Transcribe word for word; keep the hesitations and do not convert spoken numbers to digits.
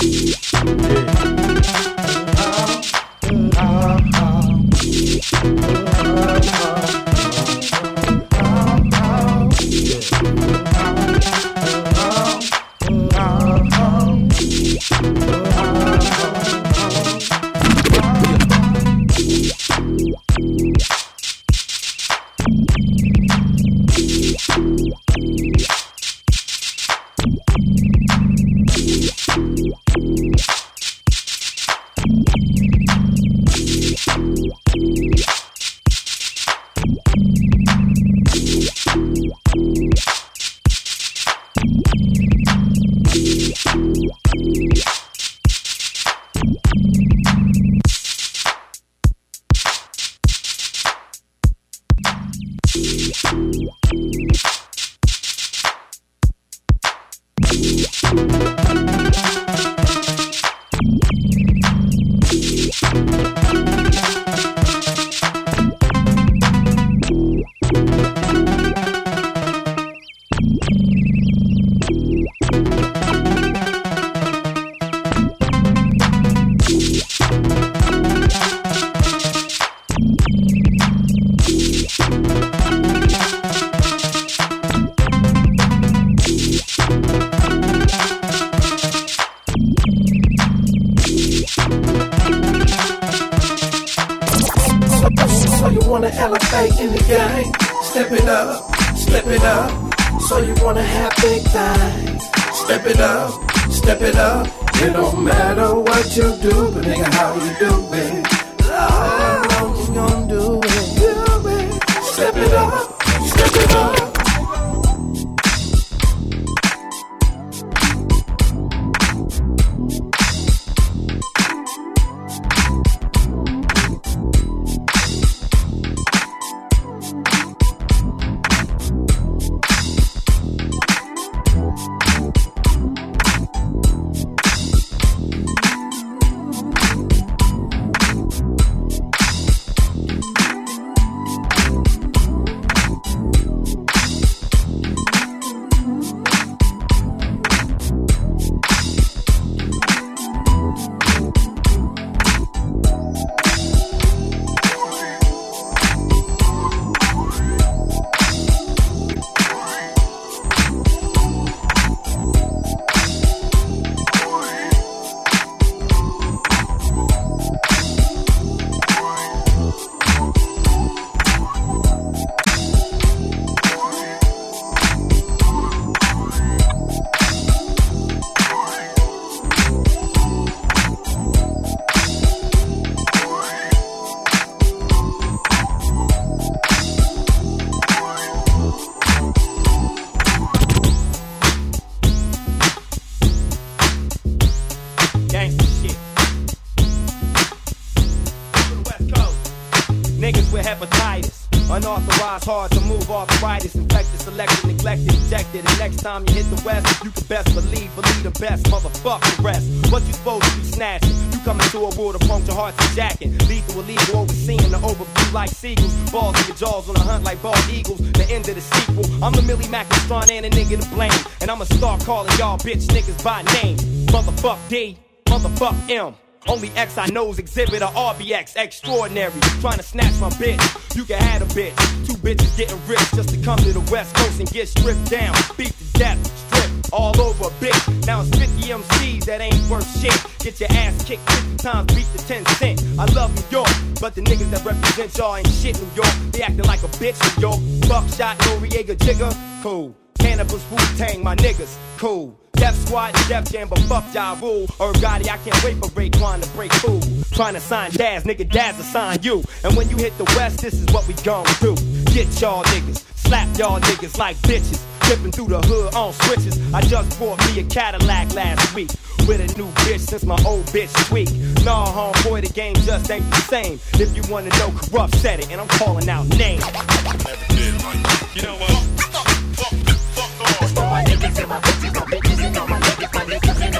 Hard to move, arthritis, infected, selected, neglected, ejected. And next time you hit the west, you can best believe, believe the best, motherfuck the rest. What you supposed to be snatching? You come into a world of puncture hearts and jacking. Lethal, illegal, overseeing the overview like seagulls. Balls in your jaws on a hunt like bald eagles. The end of the sequel. I'm the Millie Mac Strong and a nigga to blame. And I'ma start calling y'all bitch niggas by name. Motherfuck D, motherfuck M. Only X I know's exhibit a R B X extraordinary. Trying to snatch my bitch, you can have a bitch. Two bitches getting rich just to come to the West Coast and get stripped down, beat to death, stripped all over a bitch. Now it's fifty M Cs that ain't worth shit. Get your ass kicked fifty times, beat to ten cent. I love New York, but the niggas that represent y'all ain't shit New York. They acting like a bitch New York. Buckshot, Noriega, Jigger, cool. Cannabis, Wu-Tang, my niggas, cool. Death Squad and Def Jam, but fuck Ja Rule. Or Gotti, I can't wait for Raekwon to break food. Trying to sign Daz, nigga, Daz will sign you. And when you hit the West, this is what we gon' do. Get y'all niggas, slap y'all niggas like bitches. Tripping through the hood on switches. I just bought me a Cadillac last week. With a new bitch since my old bitch tweak. Nah, homeboy, the game just ain't the same. If you wanna know, Corrupt said it, and I'm calling out names. You know what? Fuck, fuck, fuck off. My niggas and my bitches, my bitches and all my niggas, my niggas and